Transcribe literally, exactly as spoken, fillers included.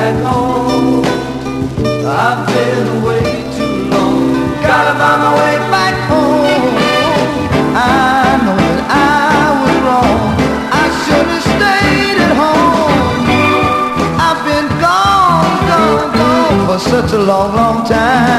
back home. I've been away too long. Gotta find my way back home. I know that I was wrong. I should have stayed at home. I've been gone, gone, gone for such a long, long time.